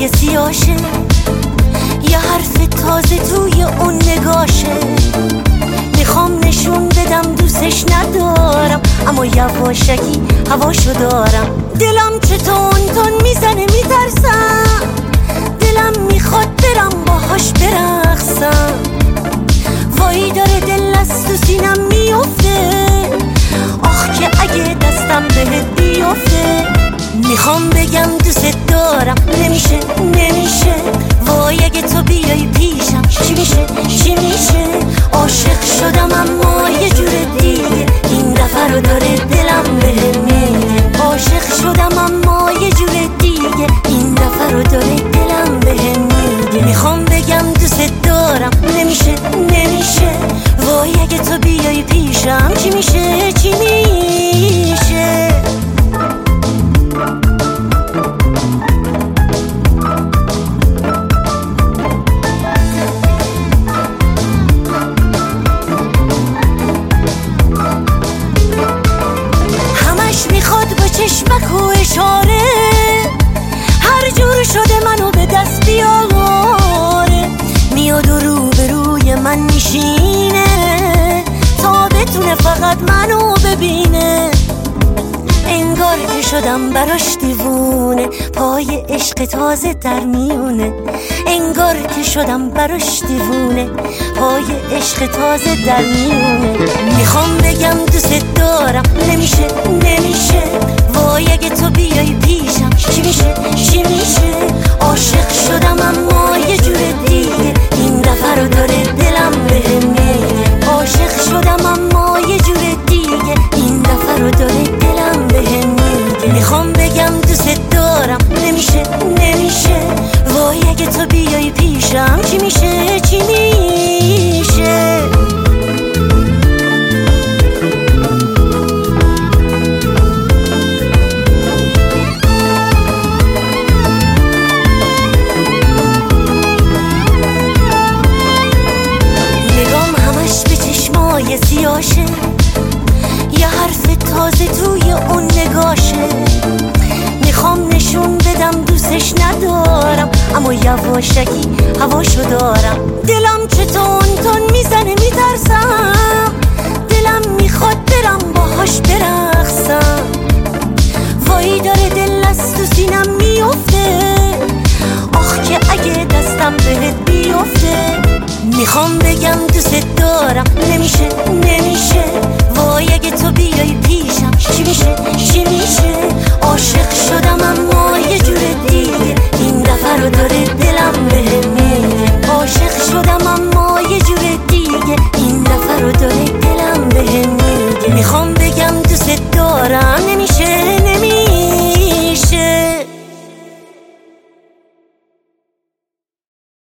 چشمای سیاشه، یه حرف تازه توی اون نگاشه. میخوام نشون بدم دوستش ندارم، اما یواشکی هواشو دارم. دلم چه تون میزنه میترسم، دلم میخواد برم باهاش برقصم. وای داره دل از تو سینم میفته، آخ که اگه دستم بهت بیفته. میخوام بگم دوست دارم، نمیشه وای اگه تو بیای پیشم چی میشه. عاشق شدم اما یه جور دیگه، این دفعه رو داره دلم بهم میگه. عاشق شدم اما یه جور دیگه، این دفعه رو داره دلم بهم میگه. میخوام بگم دوست دارم، نمیشه وای اگه تو بیای پیشم چی میشه. میخواد با چشمک و اشاره هر جور شده منو به دست بیاره. میاد و روبروی من میشینه تا بتونه فقط منو ببینه. انگار که شدم براش دیوونه، پای عشق تازه در میونه. انگار که شدم براش دیوونه، پای عشق تازه در میونه. میخوام بگم دوست دارم، نمیشه وای اگه تو بیای پیشم چی میشه. عاشق شدم اما یه جور دیگه، این دفعه رو داره دلم بهم میگه. عاشق شدم اما یه جور دیگه، این دفعه رو داره دلم بهم میگه. میخوام بگم دوست دارم، نمیشه وای اگه تو بیای پیشم چی میشه. سیاشه، یه حرف تازه توی اون نگاشه. میخوام نشون بدم دوستش ندارم، اما یواشکی هواشو دارم. دلم چه تون میزنه میترسم،